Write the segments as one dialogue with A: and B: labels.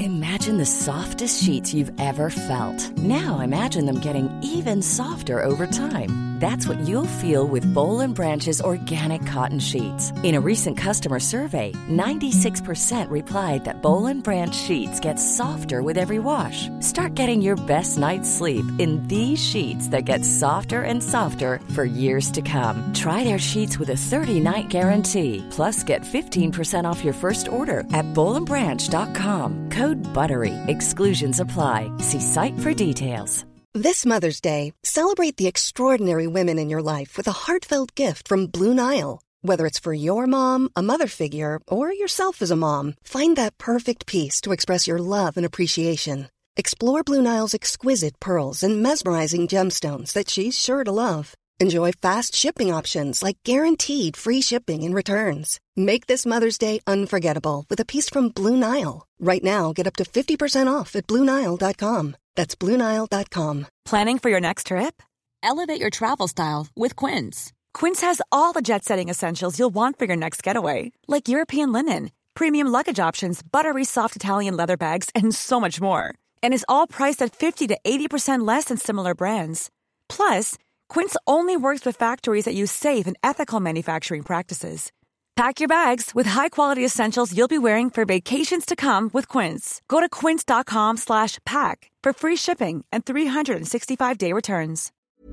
A: Imagine the softest sheets you've ever felt. Now imagine them getting even softer over time. That's what you'll feel with Boll & Branch's organic cotton sheets. In a recent customer survey, 96% replied that Boll & Branch sheets get softer with every wash. Start getting your best night's sleep in these sheets that get softer and softer for years to come. Try their sheets with a 30-night guarantee. Plus, get 15% off your first order at bollandbranch.com. Code BUTTERY. Exclusions apply. See site for details.
B: This Mother's Day, celebrate the extraordinary women in your life with a heartfelt gift from Blue Nile. Whether it's for your mom, a mother figure, or yourself as a mom, find that perfect piece to express your love and appreciation. Explore Blue Nile's exquisite pearls and mesmerizing gemstones that she's sure to love. Enjoy fast shipping options like guaranteed free shipping and returns. Make this Mother's Day unforgettable with a piece from Blue Nile. Right now, get up to 50% off at BlueNile.com. That's BlueNile.com.
C: Planning for your next trip? Elevate your travel style with Quince. Quince has all the jet-setting essentials you'll want for your next getaway, like European linen, premium luggage options, buttery soft Italian leather bags, and so much more. And is all priced at 50 to 80% less than similar brands. Plus, Quince only works with factories that use safe and ethical manufacturing practices. Pack your bags with high-quality essentials you'll be wearing for vacations to come with Quince. Go to quince.com/pack for free shipping and 365-day returns.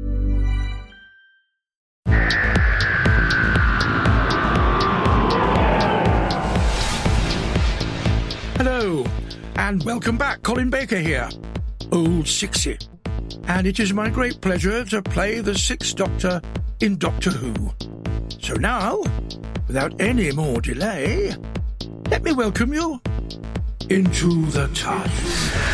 D: Hello, and welcome back. Colin Baker here, Old 60. And it is my great pleasure to play the Sixth Doctor in Doctor Who. So now, without any more delay, let me welcome you into the TARDIS.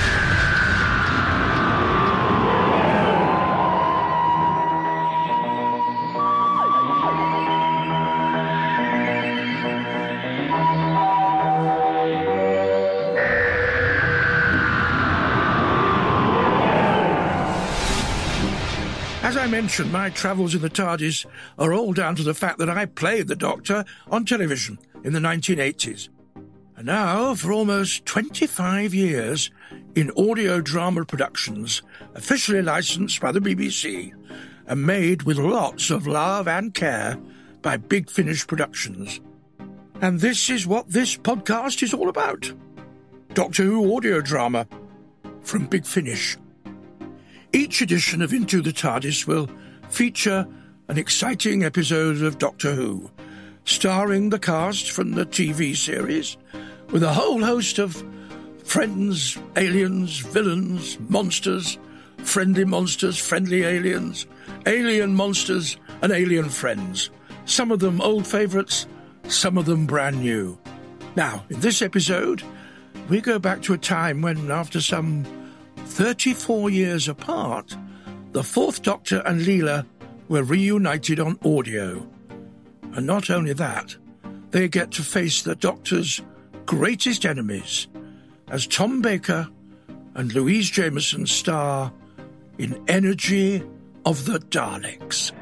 D: As I mentioned, my travels in the TARDIS are all down to the fact that I played the Doctor on television in the 1980s. And now, for almost 25 years, in audio drama productions, officially licensed by the BBC, and made with lots of love and care by Big Finish Productions. And this is what this podcast is all about. Doctor Who audio drama from Big Finish. Each edition of Into the TARDIS will feature an exciting episode of Doctor Who, starring the cast from the TV series, with a whole host of friends, aliens, villains, monsters, friendly aliens, alien monsters, and alien friends. Some of them old favourites, some of them brand new. Now, in this episode, we go back to a time when, after some 34 years apart, the Fourth Doctor and Leela were reunited on audio. And not only that, they get to face the Doctor's greatest enemies as Tom Baker and Louise Jameson star in Energy of the Daleks.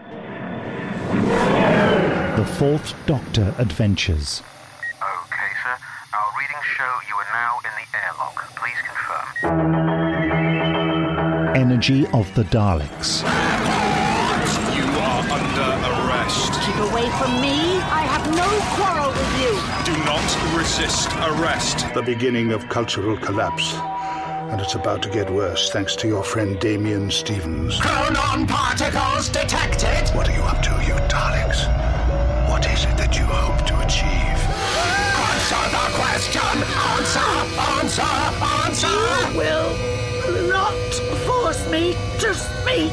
E: The Fourth Doctor Adventures.
F: Okay, sir. Our readings show you are now in the airlock. Please confirm.
E: Energy of the Daleks.
G: You are under arrest.
H: Keep away from me. I have no quarrel with you.
G: Do not resist arrest.
I: The beginning of cultural collapse. And it's about to get worse, thanks to your friend Damien Stevens.
J: Chronon particles detected!
I: What are you up to, you Daleks? What is it that you hope to achieve?
J: Answer the question! Answer!
H: You will not force me to speak!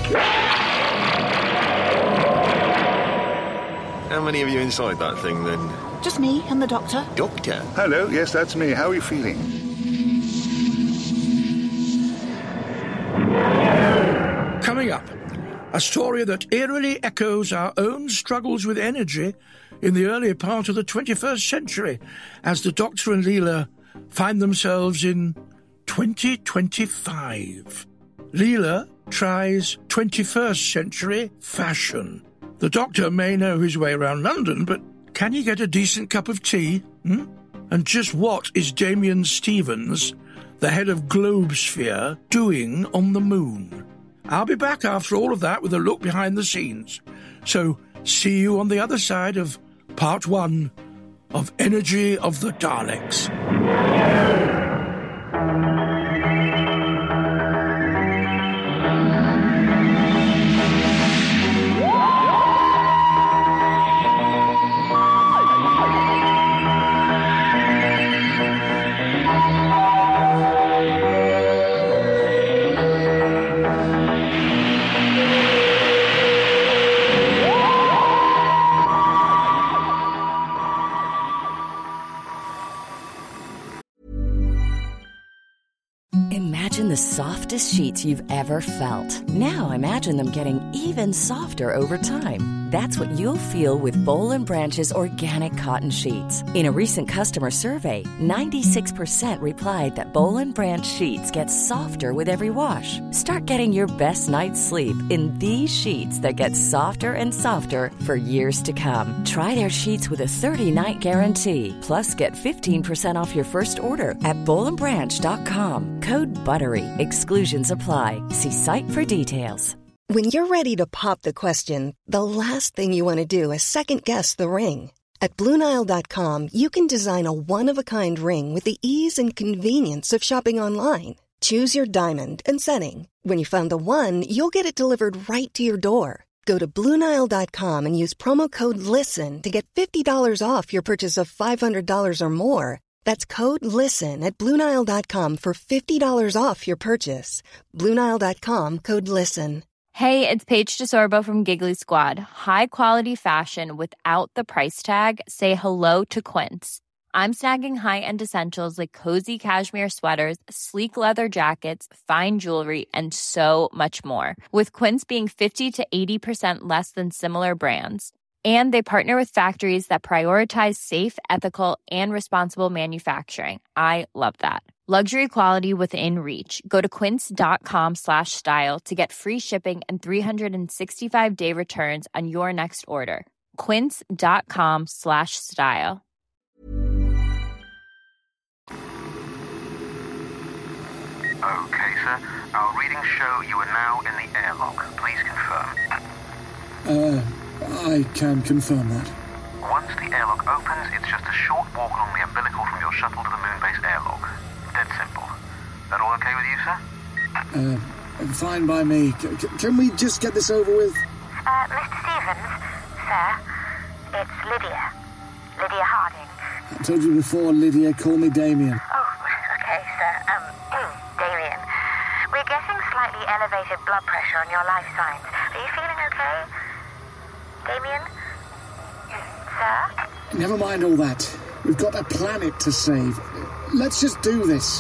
K: How many of you inside that thing, then?
H: Just me and the Doctor.
K: Doctor?
I: Hello, yes, that's me. How are you feeling?
D: Coming up, a story that eerily echoes our own struggles with energy in the earlier part of the 21st century, as the Doctor and Leela find themselves in 2025. Leela tries 21st century fashion. The Doctor may know his way around London, but can he get a decent cup of tea? And just what is Damien Stevens, the head of Globesphere, doing on the moon? I'll be back after all of that with a look behind the scenes. So see you on the other side of Part 1 of Energy of the Daleks.
A: Imagine the softest sheets you've ever felt. Now imagine them getting even softer over time. That's what you'll feel with Boll & Branch's organic cotton sheets. In a recent customer survey, 96% replied that Boll & Branch sheets get softer with every wash. Start getting your best night's sleep in these sheets that get softer and softer for years to come. Try their sheets with a 30-night guarantee. Plus, get 15% off your first order at BollandBranch.com. Code BUTTERY. Exclusions apply. See site for details.
B: When you're ready to pop the question, the last thing you want to do is second-guess the ring. At BlueNile.com, you can design a one-of-a-kind ring with the ease and convenience of shopping online. Choose your diamond and setting. When you find the one, you'll get it delivered right to your door. Go to BlueNile.com and use promo code LISTEN to get $50 off your purchase of $500 or more. That's code LISTEN at BlueNile.com for $50 off your purchase. BlueNile.com, code LISTEN.
L: Hey, it's Paige DeSorbo from Giggly Squad. High quality fashion without the price tag. Say hello to Quince. I'm snagging high-end essentials like cozy cashmere sweaters, sleek leather jackets, fine jewelry, and so much more. With Quince being 50 to 80% less than similar brands. And they partner with factories that prioritize safe, ethical, and responsible manufacturing. I love that. Luxury quality within reach. Go to quince.com/style to get free shipping and 365-day returns on your next order. Quince.com/style.
F: Okay, sir. Our readings show you are now in the airlock. Please confirm.
M: I can confirm that.
F: Once the airlock opens, it's just a short walk along the umbilical from your shuttle to the moon-based airlock. Dead simple. That all okay with you, sir?
M: Fine by me. Can we just get this over with?
N: Mr. Stevens, sir, it's Lydia. Lydia Harding.
M: I told you before, Lydia, call me Damien.
N: Oh, okay, sir. Damien. We're getting slightly elevated blood pressure on your life signs. Are you feeling okay? Damien? Sir?
M: Never mind all that. We've got a planet to save. Let's just do this.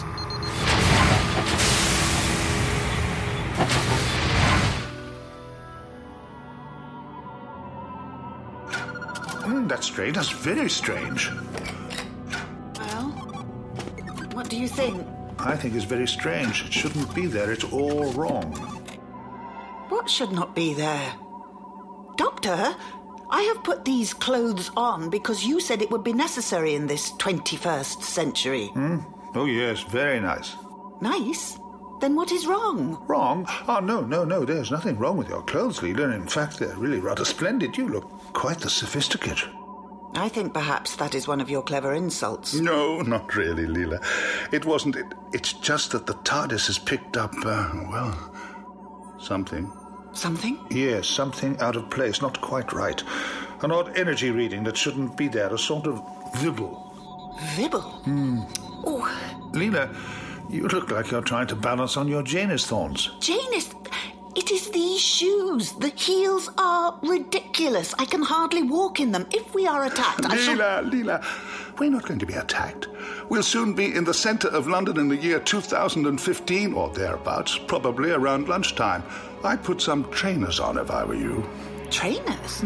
I: That's strange. That's very strange.
H: Well, what do you think?
I: I think it's very strange. It shouldn't be there. It's all wrong.
H: What should not be there? Doctor, I have put these clothes on because you said it would be necessary in this 21st century.
I: Oh, yes, very nice.
H: Nice? Then what is wrong?
I: Wrong? Oh, no. There's nothing wrong with your clothes, Leela. In fact, they're really rather splendid. You look quite the sophisticate.
H: I think perhaps that is one of your clever insults.
I: No, not really, Leela. It wasn't. It's just that the TARDIS has picked up, something.
H: Something?
I: Yes, something out of place, not quite right. An odd energy reading that shouldn't be there, a sort of vibble.
H: Vibble? Oh.
I: Leela, you look like you're trying to balance on your Janus thorns.
H: Janus? It is these shoes. The heels are ridiculous. I can hardly walk in them. If we are attacked,
I: Leela, we're not going to be attacked. We'll soon be in the centre of London in the year 2015 or thereabouts, probably around lunchtime. I'd put some trainers on if I were you.
H: Trainers?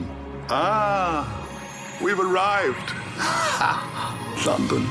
I: We've arrived. London.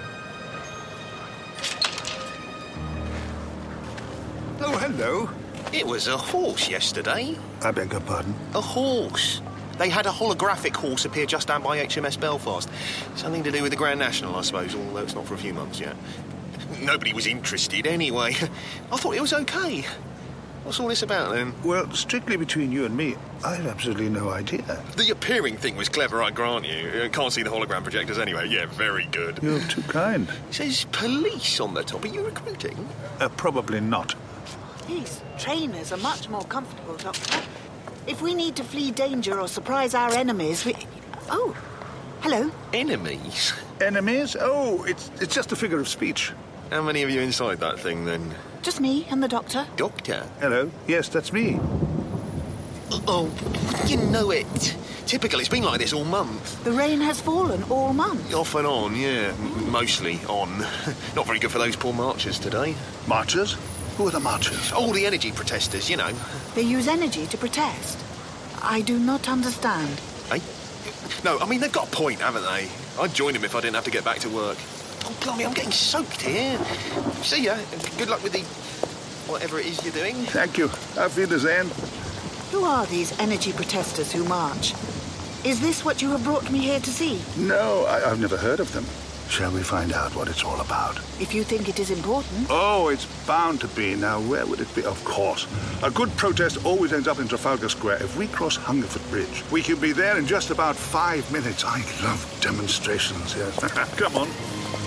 O: Oh, hello. It was a horse yesterday.
I: I beg your pardon?
O: A horse. They had a holographic horse appear just down by HMS Belfast. Something to do with the Grand National, I suppose, although it's not for a few months yet. Nobody was interested anyway. I thought it was okay. What's all this about, then?
I: Well, strictly between you and me, I have absolutely no idea.
O: The appearing thing was clever, I grant you. Can't see the hologram projectors anyway. Yeah, very good.
I: You're too kind.
O: It says police on the top. Are you recruiting?
I: Probably not.
H: These trainers are much more comfortable, Doctor. If we need to flee danger or surprise our enemies, we... Oh, hello.
O: Enemies?
I: Enemies? Oh, it's just a figure of speech.
O: How many of you inside that thing, then?
H: Just me and the Doctor.
O: Doctor?
I: Hello. Yes, that's me.
O: Oh, you know it. Typical, it's been like this all month.
H: The rain has fallen all month.
O: Off and on, yeah. Mostly on. Not very good for those poor marchers today.
I: Marchers? Who are the marchers?
O: All the energy protesters, you know.
H: They use energy to protest. I do not understand.
O: Eh? No, I mean, they've got a point, haven't they? I'd join them if I didn't have to get back to work. Oh, blimey, I'm getting soaked here. See ya. Good luck with the... whatever it is you're doing.
I: Thank you. Auf Wiedersehen.
H: Who are these energy protesters who march? Is this what you have brought me here to see?
I: No, I've never heard of them. Shall we find out what it's all about?
H: If you think it is important.
I: Oh, it's bound to be. Now, where would it be? Of course. A good protest always ends up in Trafalgar Square. If we cross Hungerford Bridge, we can be there in just about 5 minutes. I love demonstrations, yes. Come on.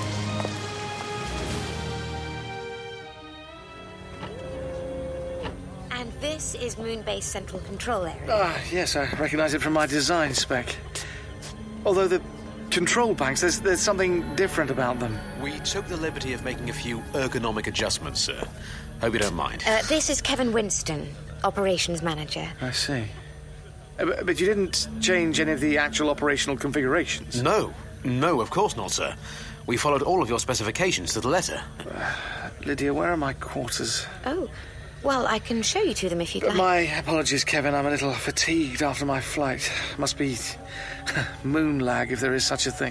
P: And this is Moonbase Central Control Area.
M: Ah, yes, I recognise it from my design spec. Although the control banks, there's something different about them.
Q: We took the liberty of making a few ergonomic adjustments, sir. Hope you don't mind.
P: This is Kevin Winston, Operations Manager.
M: I see. But you didn't change any of the actual operational configurations?
Q: No, of course not, sir. We followed all of your specifications to the letter.
M: Lydia, where are my quarters?
P: Oh, well, I can show you to them if you'd like.
M: My apologies, Kevin. I'm a little fatigued after my flight. Must be moon lag, if there is such a thing.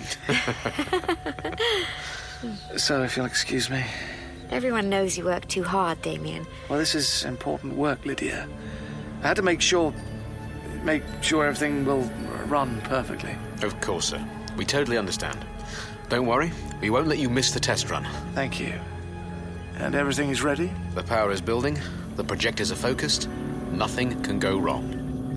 M: So, if you'll excuse me.
P: Everyone knows you work too hard, Damien.
M: Well, this is important work, Lydia. I had to make sure everything will run perfectly.
Q: Of course, sir. We totally understand. Don't worry, we won't let you miss the test run.
M: Thank you. And everything is ready?
Q: The power is building, the projectors are focused, nothing can go wrong.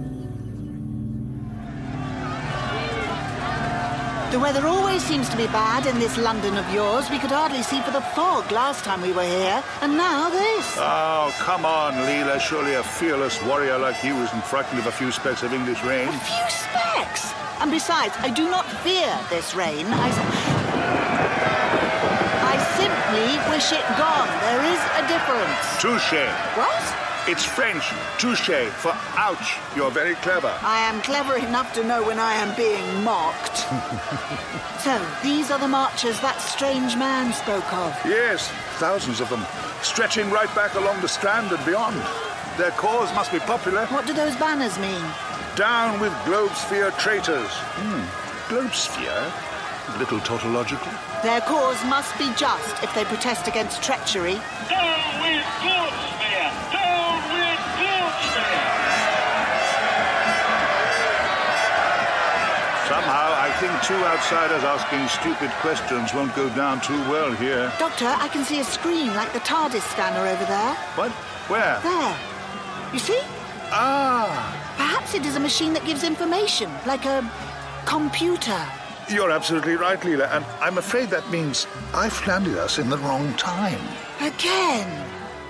H: The weather always seems to be bad in this London of yours. We could hardly see for the fog last time we were here, and now this.
I: Oh, come on, Leela. Surely a fearless warrior like you isn't frightened of a few specks of English rain.
H: A few specks? And besides, I do not fear this rain. I simply wish it gone. There is a difference.
I: Touché.
H: What?
I: It's French. Touché for ouch. You're very clever.
H: I am clever enough to know when I am being mocked. So, these are the marchers that strange man spoke of?
I: Yes, thousands of them. Stretching right back along the Strand and beyond. Their cause must be popular.
H: What do those banners mean?
I: Down with Globesphere traitors. Globesphere? A little tautological.
H: Their cause must be just if they protest against treachery.
J: Down with Globesphere! Down with Globesphere!
I: Somehow, I think two outsiders asking stupid questions won't go down too well here.
H: Doctor, I can see a screen like the TARDIS scanner over there.
I: What? Where?
H: There. You see?
I: Ah!
H: Perhaps it is a machine that gives information, like a computer.
I: You're absolutely right, Leela, and I'm afraid that means I've landed us in the wrong time.
H: Again.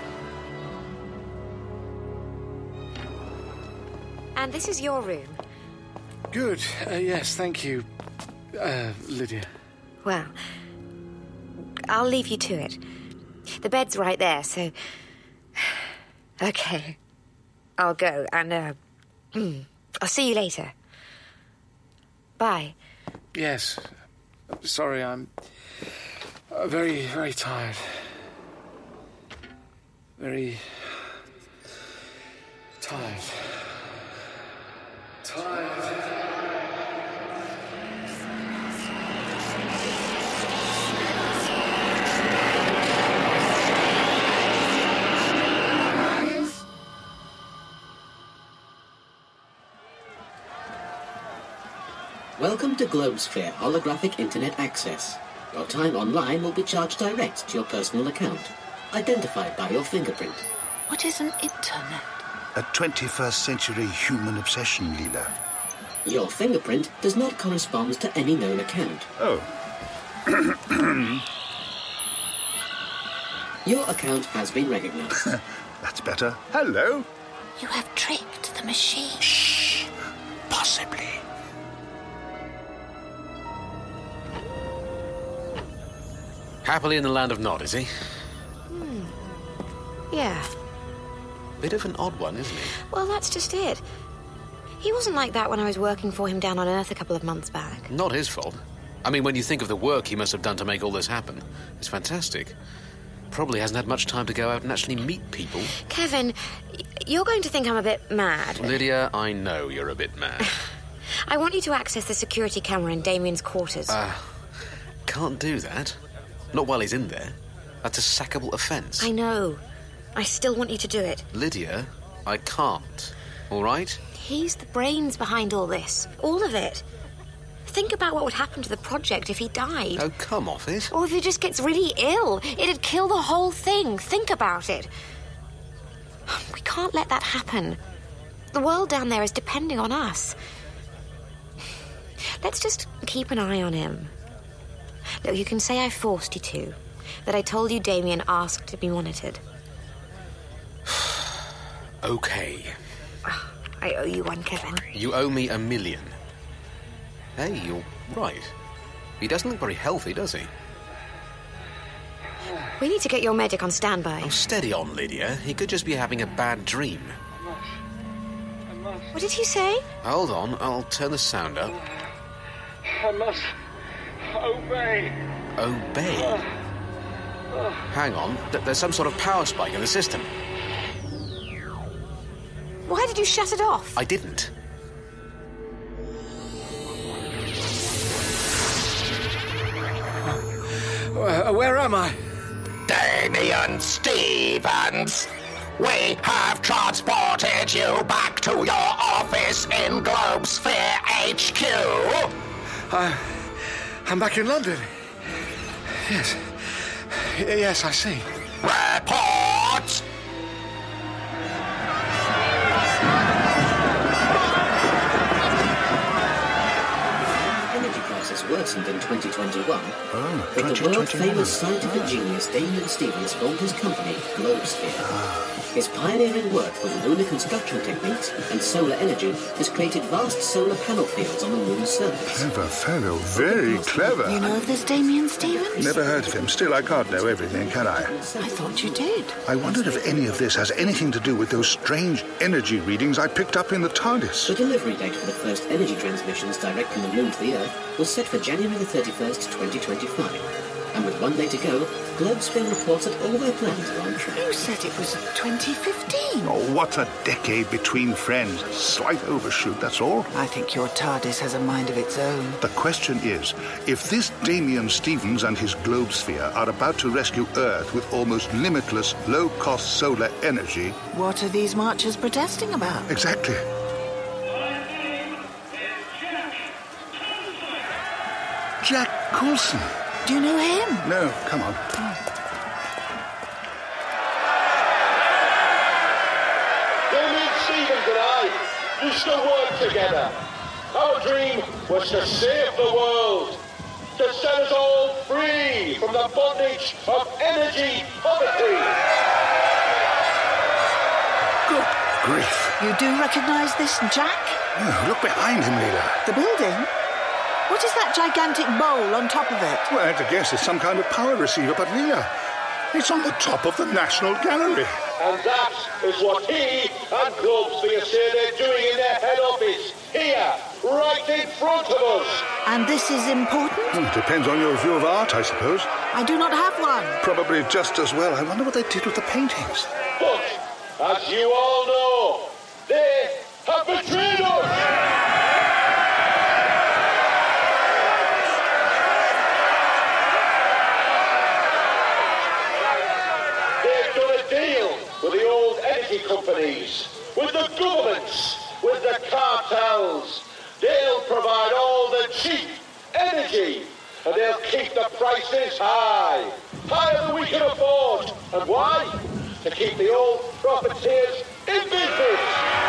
P: And this is your room.
M: Good. Yes, thank you, Lydia.
P: Well, I'll leave you to it. The bed's right there, so... Okay. I'll go, and, I'll see you later. Bye.
M: Yes. Sorry, I'm very, very tired. Very tired.
R: Welcome to Globesphere Holographic Internet Access. Your time online will be charged direct to your personal account, identified by your fingerprint.
H: What is an internet?
I: A 21st century human obsession, Leela.
R: Your fingerprint does not correspond to any known account.
I: Oh.
R: Your account has been recognized.
I: That's better. Hello.
H: You have tricked the machine.
I: Shh. Possibly.
Q: Happily in the land of Nod, is he?
P: Yeah.
Q: Bit of an odd one, isn't he?
P: Well, that's just it. He wasn't like that when I was working for him down on Earth a couple of months back.
Q: Not his fault. I mean, when you think of the work he must have done to make all this happen, it's fantastic. Probably hasn't had much time to go out and actually meet people.
P: Kevin, you're going to think I'm a bit mad.
Q: Lydia, I know you're a bit mad.
P: I want you to access the security camera in Damien's quarters.
Q: Can't do that. Not while he's in there. That's a sackable offence.
P: I know. I still want you to do it.
Q: Lydia, I can't. All right?
P: He's the brains behind all this. All of it. Think about what would happen to the project if he died.
Q: Oh, come off it.
P: Or if he just gets really ill. It'd kill the whole thing. Think about it. We can't let that happen. The world down there is depending on us. Let's just keep an eye on him. Look, you can say I forced you to. That I told you Damien asked to be monitored.
Q: Okay.
P: I owe you one, Kevin.
Q: You owe me $1 million. Hey, you're right. He doesn't look very healthy, does he?
P: We need to get your medic on standby.
Q: Oh, steady on, Lydia. He could just be having a bad dream.
P: What did he say?
Q: Hold on, I'll turn the sound up.
J: I must obey.
Q: Obey? Hang on, there's some sort of power spike in the system.
P: Why did you shut it off?
Q: I didn't.
M: Where am I?
S: Damien Stevens, we have transported you back to your office in Globesphere HQ.
M: I'm back in London. Yes. Yes, I see.
S: Report!
R: Worsened in 2021, but the world-famous scientific genius Damien Stevens formed his company, Globesphere. His pioneering work with lunar construction techniques and solar energy has created vast solar panel fields on the moon's surface.
I: Clever fellow, very clever.
H: You know of this Damien Stevens?
I: Never heard of him. Still, I can't know everything, can I?
H: I thought you did.
I: I wondered if any of this has anything to do with those strange energy readings I picked up in the TARDIS.
R: The delivery date for the first energy transmissions direct from the moon to the Earth was set for January the 31st, 2025. And with 1 day to go, Globesphere reports that all their plans are on track.
H: You said it was 2015.
I: Oh, what's a decade between friends? Slight overshoot, that's all.
H: I think your TARDIS has a mind of its own.
I: The question is, if this Damien Stevens and his Globesphere are about to rescue Earth with almost limitless, low-cost solar energy...
H: What are these marchers protesting about?
I: Exactly. Jack Coulson.
H: Do you know him?
I: No, come on.
J: Damien Stevens and I used to work together. Our dream was to save the world, to set us all free from the bondage of energy poverty.
I: Good grief.
H: You do recognise this Jack?
I: Oh, look behind him, Leela.
H: The building? What is that gigantic bowl on top of it?
I: Well, I had to guess it's some kind of power receiver, but Leela, it's on the top of the National Gallery.
J: And that is what he and Globesphere say they're doing in their head office, here, right in front of us.
H: And this is important?
I: Well, it depends on your view of art, I suppose.
H: I do not have one.
I: Probably just as well. I wonder what they did with the paintings.
J: But, as you all know, they have betrayed us. With the old energy companies, with the governments, with the cartels. They'll provide all the cheap energy, and they'll keep the prices high, higher than we can afford. And why? To keep the old profiteers in business.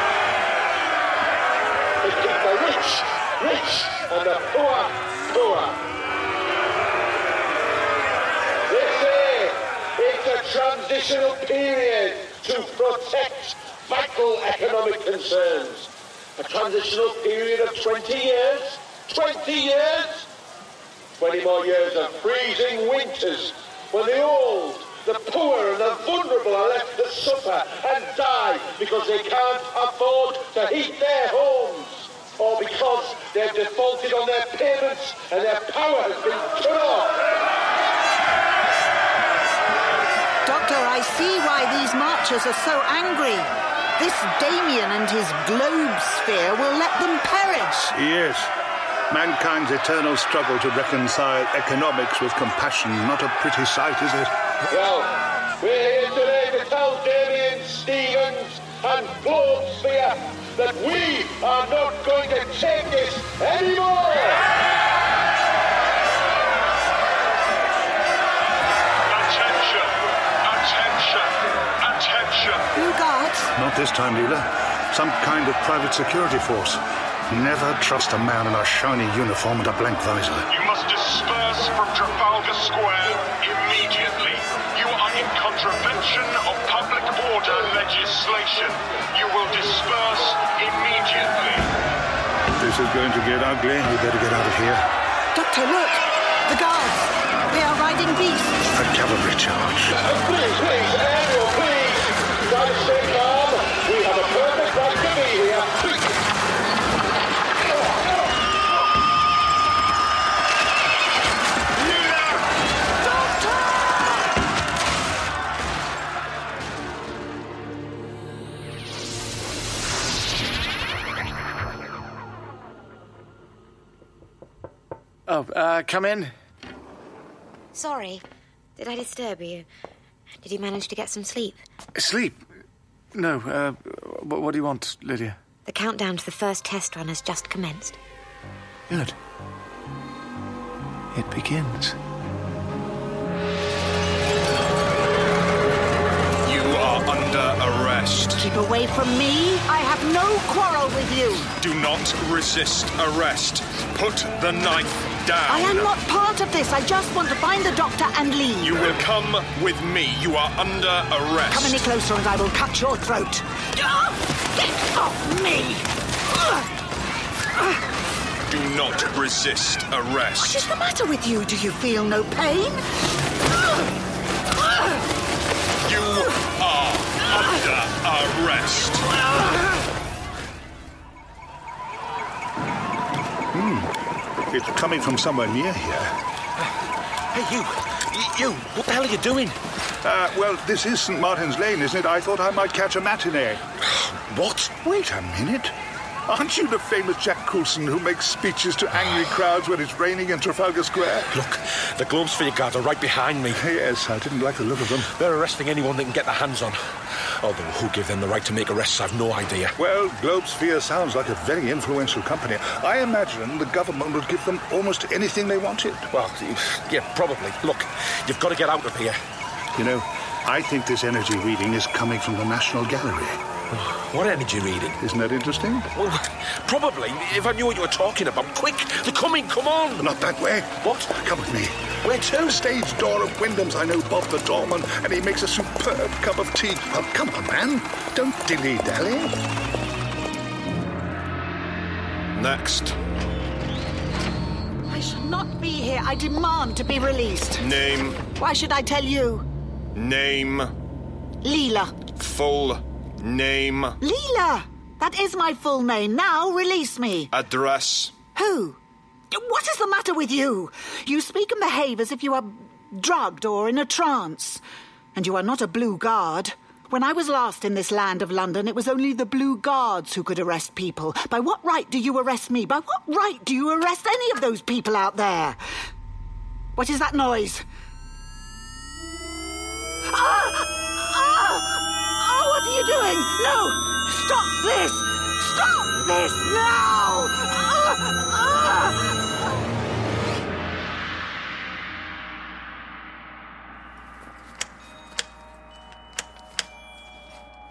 J: To keep the rich, rich, and the poor, poor. It's a transitional period to protect vital economic concerns. A transitional period of 20 years. 20 years? 20 more years of freezing winters when the old, the poor and the vulnerable are left to suffer and die because they can't afford to heat their homes, or because they've defaulted on their payments and their power has been cut off.
H: Doctor, I see why these marchers are so angry. This Damien and his globe sphere will let them perish.
I: Yes. Mankind's eternal struggle to reconcile economics with compassion. Not a pretty sight, is it?
J: Well, we're here today to tell Damien Stevens and Globesphere that we are not going to take this anymore!
G: Attention! Attention! Attention!
H: Blue Guards?
I: Not this time, Leela. Some kind of private security force. Never trust a man in a shiny uniform and a blank visor.
G: You must disperse from Trafalgar Square immediately. You are in contravention of public order legislation. You will disperse immediately.
I: This is going to get ugly. We better get out of here.
H: Doctor, look! The guards! They are riding beasts.
I: A cavalry charge.
J: Please, Andrew, please! Try to stay calm. We have a perfect right to be here.
M: Come in.
P: Sorry. Did I disturb you? Did you manage to get some sleep?
M: Sleep? No, what do you want, Lydia?
P: The countdown to the first test run has just commenced.
M: Good. It begins.
G: You are under arrest.
H: Keep away from me. I have no quarrel with you.
G: Do not resist arrest. Put the knife down.
H: I am not part of this. I just want to find the doctor and leave.
G: You will come with me. You are under arrest.
H: Come any closer and I will cut your throat. Get off me!
G: Do not resist arrest.
H: What is the matter with you? Do you feel no pain?
G: You are under arrest.
I: It's coming from somewhere near here.
S: Hey, you! What the hell are you doing?
I: Well, this is St. Martin's Lane, isn't it? I thought I might catch a matinee.
S: What?
I: Wait a minute. Aren't you the famous Jack Coulson who makes speeches to angry crowds when it's raining in Trafalgar Square?
S: Look, the Globesphere guards are right behind me.
I: Yes, I didn't like the look of them.
S: They're arresting anyone they can get their hands on. Although who gave them the right to make arrests, I've no idea.
I: Well, Globesphere sounds like a very influential company. I imagine the government would give them almost anything they wanted.
S: Well, yeah, probably. Look, you've got to get out of here.
I: You know, I think this energy reading is coming from the National Gallery.
S: What energy reading?
I: Isn't that interesting?
S: Well, probably, if I knew what you were talking about. Quick, they're coming, come on!
I: Not that way.
S: What?
I: Come with me.
S: Where to?
I: Stage door of Wyndham's. I know Bob the doorman, and he makes a superb cup of tea. Well, come on, man. Don't dilly-dally.
G: Next.
H: I shall not be here. I demand to be released.
G: Name.
H: Why should I tell you?
G: Name.
H: Leela.
G: Full name.
H: Leela! That is my full name. Now release me.
G: Address.
H: Who? What is the matter with you? You speak and behave as if you are drugged or in a trance. And you are not a Blue Guard. When I was last in this land of London, it was only the Blue Guards who could arrest people. By what right do you arrest me? By what right do you arrest any of those people out there? What is that noise? What are you doing? No! Stop this! Stop this now!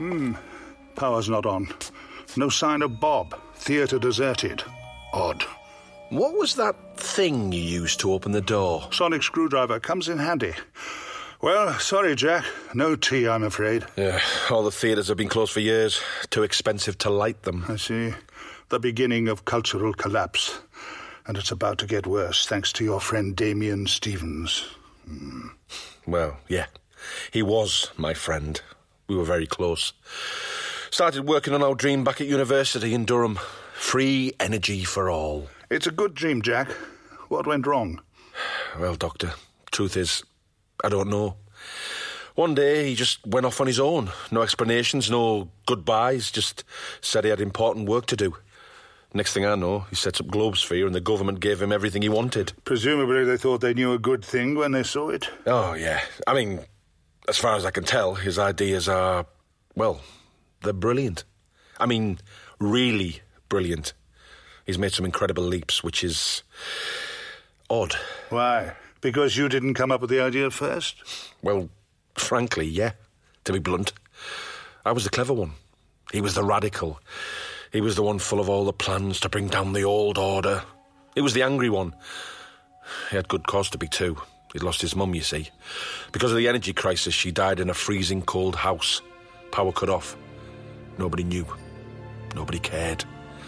I: Power's not on. No sign of Bob. Theatre deserted. Odd.
S: What was that thing you used to open the door?
I: Sonic screwdriver. Comes in handy. Well, sorry, Jack. No tea, I'm afraid.
S: Yeah, all the theatres have been closed for years. Too expensive to light them.
I: I see. The beginning of cultural collapse. And it's about to get worse, thanks to your friend Damien Stevens.
S: Well, yeah. He was my friend. We were very close. Started working on our dream back at university in Durham. Free energy for all.
I: It's a good dream, Jack. What went wrong?
S: Well, Doctor, truth is, I don't know. One day he just went off on his own. No explanations, no goodbyes, just said he had important work to do. Next thing I know, he sets up Globesphere and the government gave him everything he wanted.
I: Presumably they thought they knew a good thing when they saw it?
S: Oh, yeah. I mean, as far as I can tell, his ideas are, well, they're brilliant. I mean, really brilliant. He's made some incredible leaps, which is odd.
I: Why? Because you didn't come up with the idea first?
S: Well, frankly, yeah, to be blunt. I was the clever one. He was the radical. He was the one full of all the plans to bring down the old order. He was the angry one. He had good cause to be too. He'd lost his mum, you see. Because of the energy crisis, she died in a freezing cold house. Power cut off. Nobody knew. Nobody cared.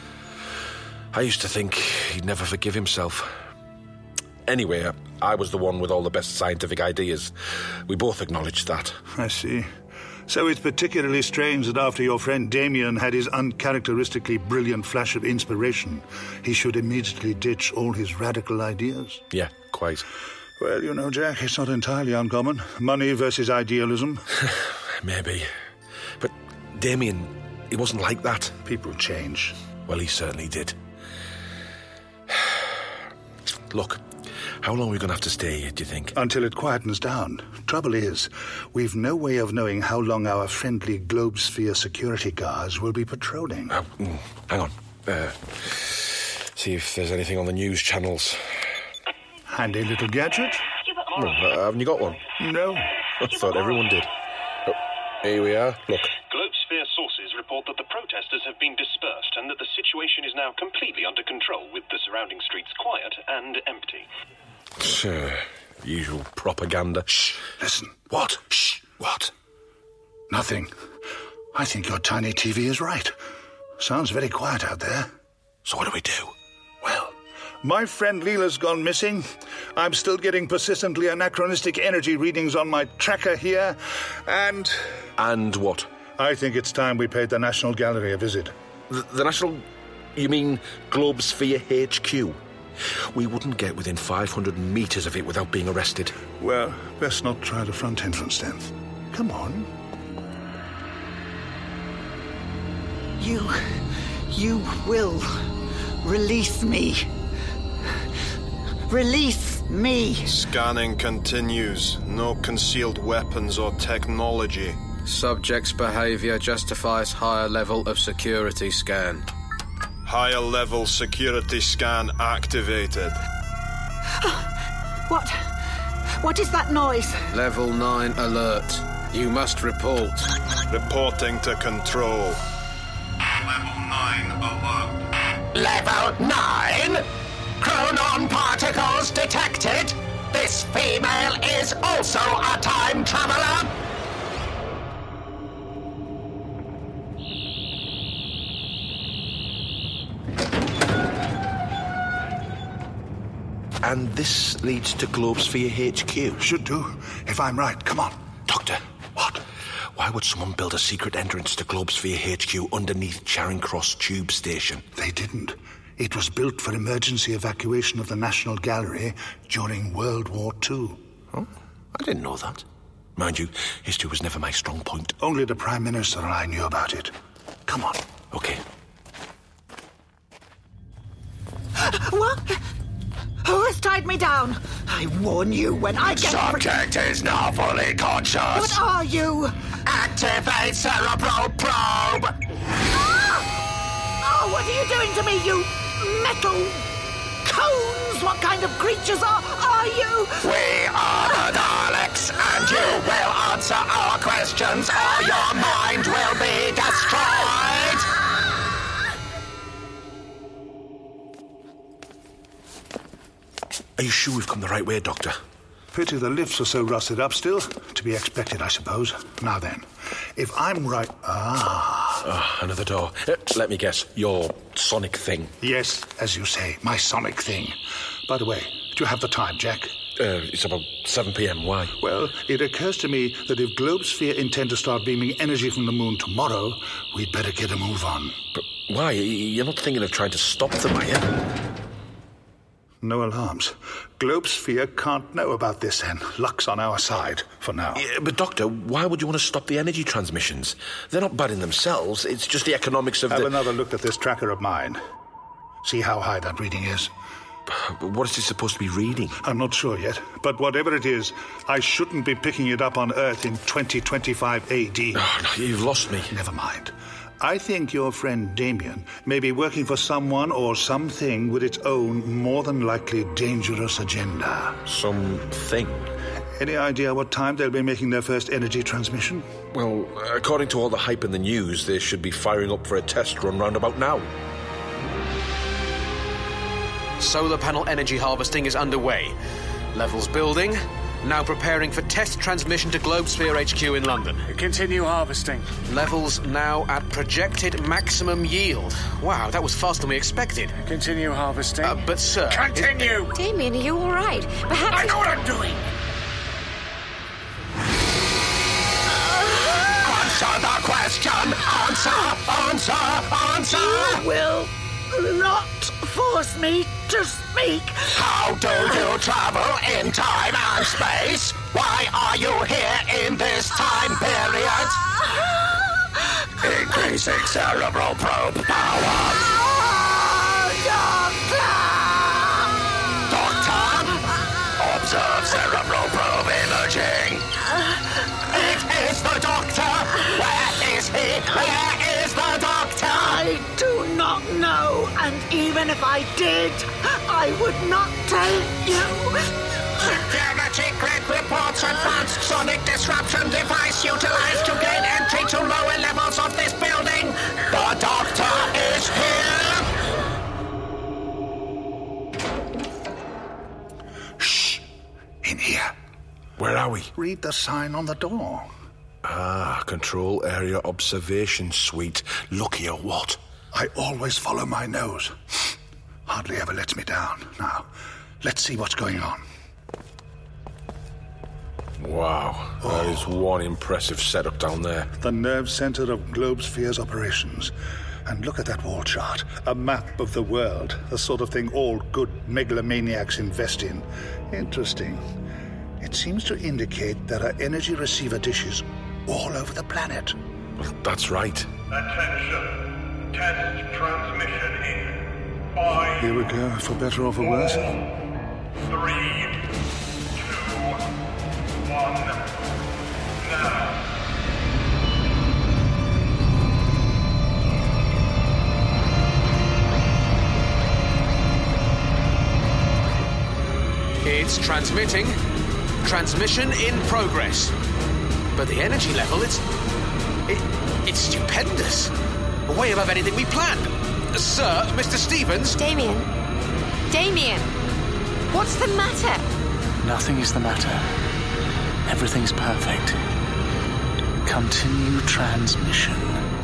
S: I used to think he'd never forgive himself. Anyway, I was the one with all the best scientific ideas. We both acknowledged that.
I: I see. So it's particularly strange that after your friend Damien had his uncharacteristically brilliant flash of inspiration, he should immediately ditch all his radical ideas?
S: Yeah, quite.
I: Well, you know, Jack, it's not entirely uncommon. Money versus idealism.
S: Maybe. But Damien, he wasn't like that.
I: People change.
S: Well, he certainly did. Look, how long are we going to have to stay here, do you think?
I: Until it quietens down. Trouble is, we've no way of knowing how long our friendly Globesphere security guards will be patrolling.
S: Hang on. See if there's anything on the news channels.
I: Handy little gadget?
S: Haven't you got one?
I: No.
S: I thought everyone did. Oh, here we are. Look.
F: Globesphere sources report that the protesters have been dispersed and that the situation is now completely under control, with the surrounding streets quiet and empty.
S: Sure. Usual propaganda.
I: Shh. Listen.
S: What?
I: Shh. What? Nothing. I think your tiny TV is right. Sounds very quiet out there.
S: So what do we do?
I: Well, my friend Leela's gone missing. I'm still getting persistently anachronistic energy readings on my tracker here, and...
S: And what?
I: I think it's time we paid the National Gallery a visit.
S: The National... You mean Globesphere HQ? We wouldn't get within 500 metres of it without being arrested.
I: Well, best not try the front entrance then. Come on.
H: You will release me. Release me.
O: Scanning continues. No concealed weapons or technology.
Q: Subject's behaviour justifies higher level of security scan.
O: Higher level security scan activated.
H: What is that noise?
Q: Level 9 alert. You must report.
O: Reporting to control.
J: Level 9 alert.
T: Level 9? Chronon particles detected. This female is also a time traveler.
S: And this leads to Globesphere HQ.
I: Should do, if I'm right. Come on.
S: Doctor.
I: What?
S: Why would someone build a secret entrance to Globesphere HQ underneath Charing Cross Tube Station?
I: They didn't. It was built for emergency evacuation of the National Gallery during World War II.
S: Oh, I didn't know that. Mind you, history was never my strong point.
I: Only the Prime Minister and I knew about it. Come on.
S: Okay.
H: What? Who has tied me down? I warn you when I get...
T: Subject is now fully conscious.
H: What are you?
T: Activate cerebral probe.
H: Oh, what are you doing to me, you metal cones? What kind of creatures are are you?
T: We are the Daleks, and you will answer our questions, or your mind will be destroyed!
S: Are you sure we've come the right way, Doctor?
I: Pity the lifts are so rusted up still. To be expected, I suppose. Now then, if I'm right...
S: another door. Let me guess, your sonic thing.
I: Yes, as you say, my sonic thing. By the way, do you have the time, Jack?
S: It's about 7 p.m. Why?
I: Well, it occurs to me that if Globesphere intend to start beaming energy from the moon tomorrow, we'd better get a move on.
S: But why? You're not thinking of trying to stop them, are you?
I: No alarms. Globesphere can't know about this, and luck's on our side, for now.
S: Yeah, but, Doctor, why would you want to stop the energy transmissions? They're not bad in themselves. It's just the economics of
I: Have another look at this tracker of mine. See how high that reading is.
S: But what is it supposed to be reading?
I: I'm not sure yet, but whatever it is, I shouldn't be picking it up on Earth in 2025 AD.
S: Oh, no, you've lost me.
I: Never mind. I think your friend Damien may be working for someone or something with its own, more than likely, dangerous agenda.
S: Something?
I: Any idea what time they'll be making their first energy transmission?
S: Well, according to all the hype in the news, they should be firing up for a test run round about now.
Q: Solar panel energy harvesting is underway. Levels building. Now preparing for test transmission to Globesphere HQ in London.
M: Continue harvesting.
Q: Levels now at projected maximum yield. Wow, that was faster than we expected.
M: Continue harvesting.
Q: But, sir...
T: Continue!
P: Damien, are you all right? Perhaps...
T: I know what I'm doing! Answer the question! Answer!
H: You will not force me to speak.
T: How do you travel in time and space? Why are you here in this time period? Increasing cerebral probe power. Doctor! Observe cerebral probe imaging. It is the Doctor! Where is he? Where is the Doctor?
H: I do not know, and even if I did, I would not tell you.
T: Security grid reports advanced sonic disruption device utilized to gain entry to lower levels of this building. The Doctor is here.
I: Shh! In here.
S: Where are we?
I: Read the sign on the door.
S: Control area observation suite. Lucky or what?
I: I always follow my nose. Hardly ever lets me down. Now, let's see what's going on.
S: Wow, that is one impressive setup down there.
I: The nerve center of Globesphere's operations. And look at that wall chart. A map of the world. The sort of thing all good megalomaniacs invest in. Interesting. It seems to indicate there are energy receiver dishes all over the planet.
S: Well, that's right.
G: Attention. Test transmission in 5...
I: Here we go, for better or for worse.
G: 3, 2, 1, now.
Q: It's transmitting. Transmission in progress. But the energy level, it's stupendous. Way above anything we planned. Sir, Mr. Stevens...
P: Damien, what's the matter?
M: Nothing is the matter. Everything's perfect. Continue transmission.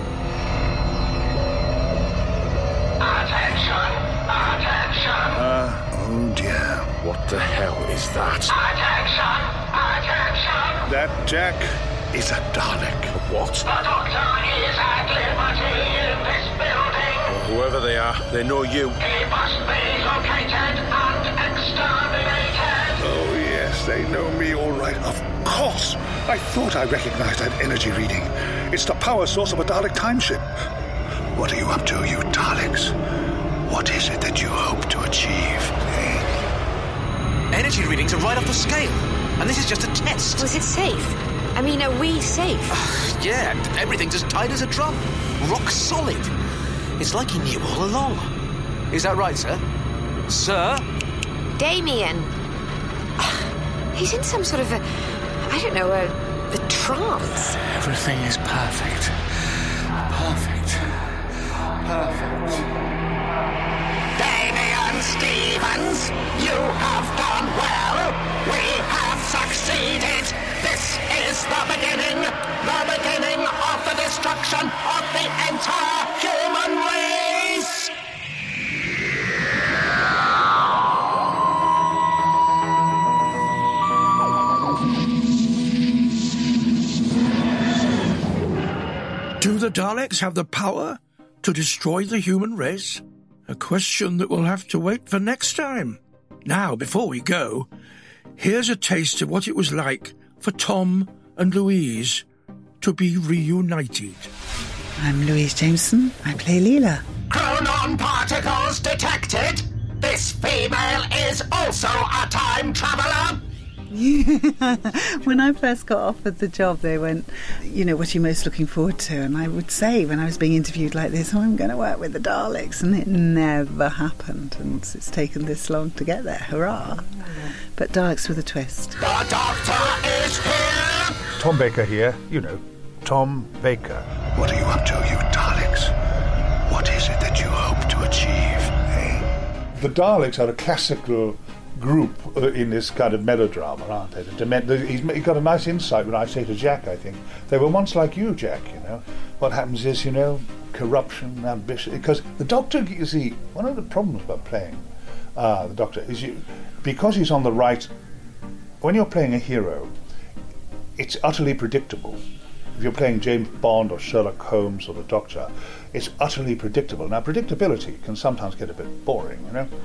T: Attention!
I: Oh dear.
S: What the hell is that?
T: Attention!
I: That, Jack, is a Dalek.
S: What?
T: The Doctor is at liberty in this building.
S: Whoever they are, they know you.
T: He must be located and exterminated.
I: Oh, yes, they know me all right. Of course. I thought I recognized that energy reading. It's the power source of a Dalek timeship. What are you up to, you Daleks? What is it that you hope to achieve, eh?
Q: Energy readings are right off the scale. And this is just a test.
P: Was it safe? I mean, are we safe?
Q: Yeah, everything's as tight as a drum. Rock solid. It's like he knew all along. Is that right, sir? Sir?
P: Damien. He's in some sort of a trance.
M: Everything is perfect. Perfect.
T: Damian Stevens, you have done well. We have succeeded. This is the beginning of the destruction of the entire human race.
D: Do the Daleks have the power to destroy the human race? A question that we'll have to wait for next time. Now, before we go, here's a taste of what it was like for Tom and Louise to be reunited.
U: I'm Louise Jameson. I play Leela.
T: Chronon particles detected. This female is also a time traveller.
U: When I first got offered the job, they went, what are you most looking forward to? And I would say, when I was being interviewed like this, I'm going to work with the Daleks. And it never happened. And it's taken this long to get there. Hurrah. But Daleks with a twist.
T: The Doctor is here.
I: Tom Baker here. Tom Baker. What are you up to, you Daleks? What is it that you hope to achieve, eh? The Daleks are a classical group in this kind of melodrama, aren't they? He's got a nice insight when I say to Jack, I think, they were once like you, Jack, What happens is, corruption, ambition. Because the Doctor, you see, one of the problems about playing the Doctor is because he's on the right, when you're playing a hero, it's utterly predictable. If you're playing James Bond or Sherlock Holmes or the Doctor, it's utterly predictable. Now, predictability can sometimes get a bit boring,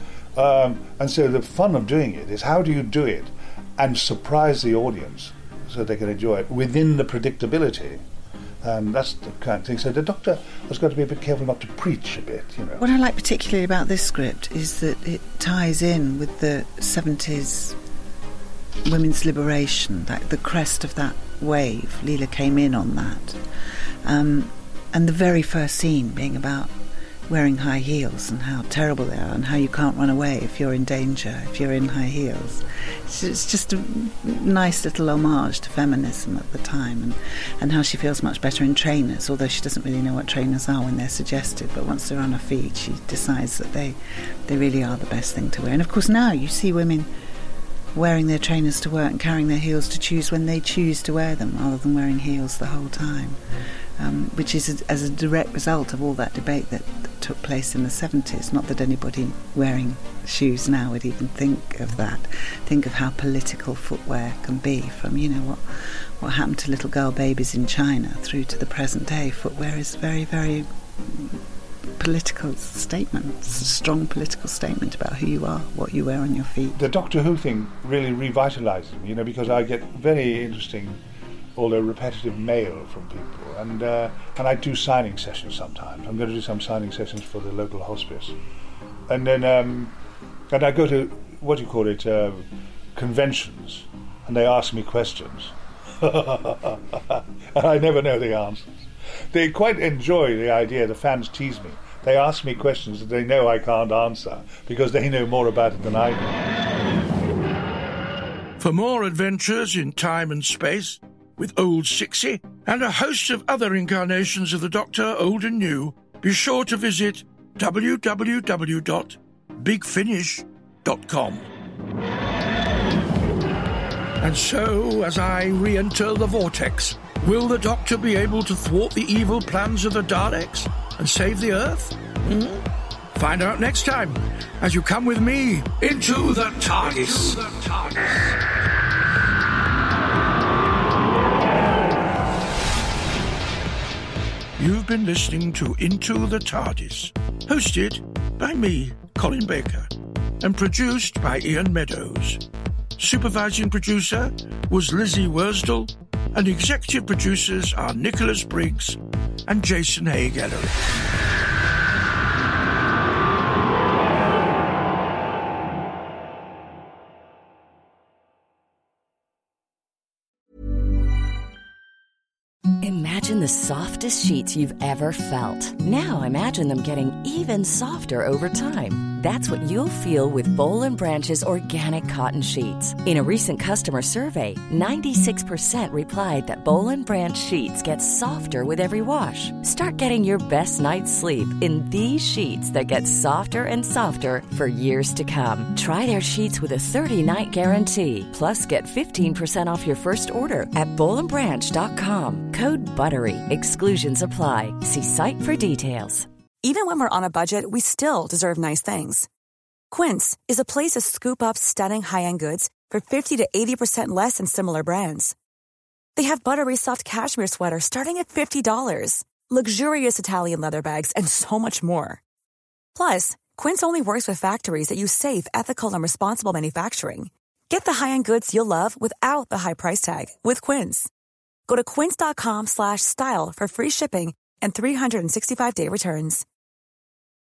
I: and so the fun of doing it is how do you do it and surprise the audience so they can enjoy it within the predictability. And that's the kind of thing. So the Doctor has got to be a bit careful not to preach a bit,
U: What I like particularly about this script is that it ties in with the 70s women's liberation, like the crest of that wave. Leela came in on that. And the very first scene being about wearing high heels and how terrible they are and how you can't run away if you're in danger, if you're in high heels. It's just a nice little homage to feminism at the time and how she feels much better in trainers, although she doesn't really know what trainers are when they're suggested, but once they're on her feet she decides that they really are the best thing to wear. And of course now you see women wearing their trainers to work and carrying their heels to choose when they choose to wear them rather than wearing heels the whole time. Which is as a direct result of all that debate that took place in the 70s. Not that anybody wearing shoes now would even think of that. Think of how political footwear can be, from what happened to little girl babies in China through to the present day. Footwear is very, very political statement. It's a strong political statement about who you are, what you wear on your feet.
I: The Doctor Who thing really revitalised me, because I get very interesting, although repetitive, mail from people, and I do signing sessions sometimes. I'm going to do some signing sessions for the local hospice, and then and I go to conventions, and they ask me questions, and I never know the answers. They quite enjoy the idea. The fans tease me. They ask me questions that they know I can't answer because they know more about it than I do.
D: For more adventures in time and space with Old Sixie and a host of other incarnations of the Doctor, old and new, be sure to visit www.bigfinish.com. And so, as I re-enter the vortex, will the Doctor be able to thwart the evil plans of the Daleks and save the Earth? Find out next time as you come with me into the TARDIS. You've been listening to Into the TARDIS, hosted by me, Colin Baker, and produced by Ian Meadows. Supervising producer was Lizzie Wursdell, and executive producers are Nicholas Briggs and Jason Haig-Ellery.
A: Imagine the softest sheets you've ever felt. Now imagine them getting even softer over time. That's what you'll feel with Boll & Branch's organic cotton sheets. In a recent customer survey, 96% replied that Boll & Branch sheets get softer with every wash. Start getting your best night's sleep in these sheets that get softer and softer for years to come. Try their sheets with a 30-night guarantee. Plus, get 15% off your first order at bollandbranch.com. Code BUTTERY. Exclusions apply. See site for details.
C: Even when we're on a budget, we still deserve nice things. Quince is a place to scoop up stunning high-end goods for 50 to 80% less than similar brands. They have buttery soft cashmere sweaters starting at $50, luxurious Italian leather bags, and so much more. Plus, Quince only works with factories that use safe, ethical, and responsible manufacturing. Get the high-end goods you'll love without the high price tag with Quince. Go to quince.com/style for free shipping and 365-day returns.